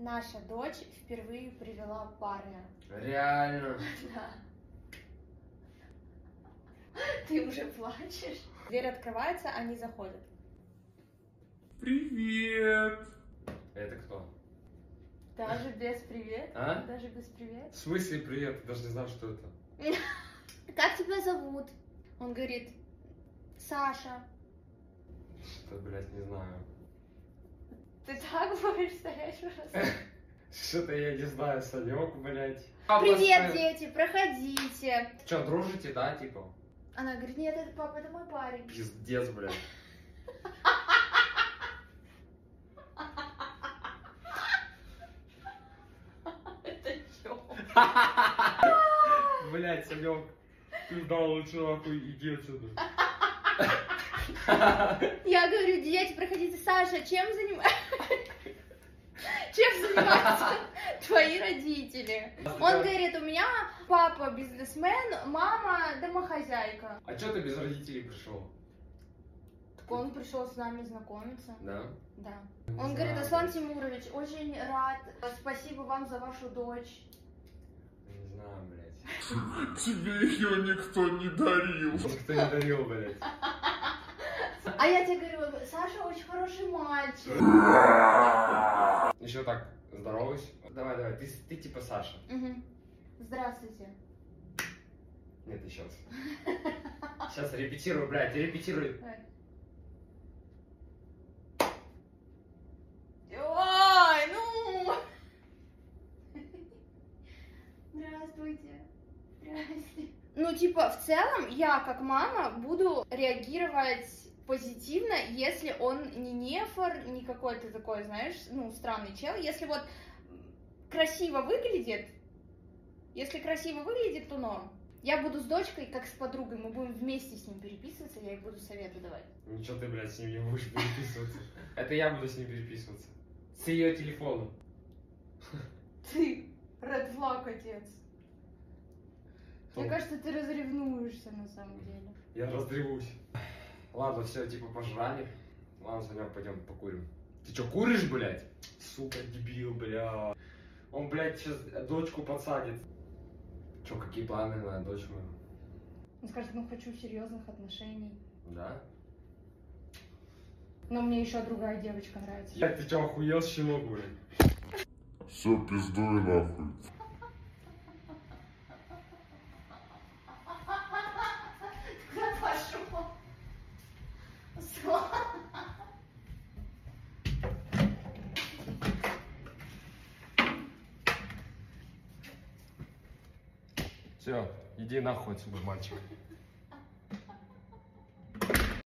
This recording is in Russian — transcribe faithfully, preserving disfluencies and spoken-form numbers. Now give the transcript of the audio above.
Наша дочь впервые привела парня. Реально? Да. Ты уже плачешь? Дверь открывается, они заходят. Привет! Это кто? Даже без привет? А? Даже без привет? В смысле привет? Ты даже не знал, что это. Как тебя зовут? Он говорит, Саша. Что, блядь, не знаю. Ты так будешь стоять просто? Что-то я не знаю, Санек, блядь. Привет, дети, проходите. Че, дружите, да, типа? Она говорит, нет, это папа, это мой парень. Пиздец, блядь. Это чё? Блядь, Санек, ты знал лучше нахуй, иди отсюда. Я говорю, дети, проходите, Саша, чем занимаешься? Чем занимаются твои родители? Он говорит, у меня папа бизнесмен, мама домохозяйка. А чё ты без родителей пришел? Так он пришел с нами знакомиться. Да? Да. Не Он знаю, говорит, Аслан блядь. Тимурович, очень рад. Спасибо вам за вашу дочь. Не знаю, блядь. Тебе ее никто не дарил. Никто не дарил, блядь. А я тебе говорю, Саша очень хороший мальчик. Еще так, здороваюсь. Давай, давай, ты, ты типа Саша. Угу. Здравствуйте. Нет, еще раз. Сейчас репетирую, блядь, репетируй. Давай. Ой, ну! Здравствуйте. Здрасте. Ну, типа, в целом, я, как мама, буду реагировать позитивно, если он не нефор, не какой-то такой, знаешь, ну, странный чел. Если вот красиво выглядит, если красиво выглядит, то норм. Я буду с дочкой, как с подругой, мы будем вместе с ним переписываться, я ей буду советы давать. Ничего ты, блядь, с ним не будешь переписываться. Это я буду с ним переписываться. С ее телефоном. Ты, Red Flag, отец. Мне кажется, ты разревнуешься на самом деле. Я раздревусь. Ладно, все, типа, пожрали. Ладно, Санек, пойдем покурим. Ты что, куришь, блядь? Сука, дебил, бля. Он, блядь, сейчас дочку подсадит. Че, какие планы на дочку? Он скажет, ну хочу серьезных отношений. Да? Но мне еще другая девочка нравится. Я, ты что, охуел, щенок, блядь? Все, пиздуй нахуй. Куда пошел? Все, иди нахуй отсюда, мальчик.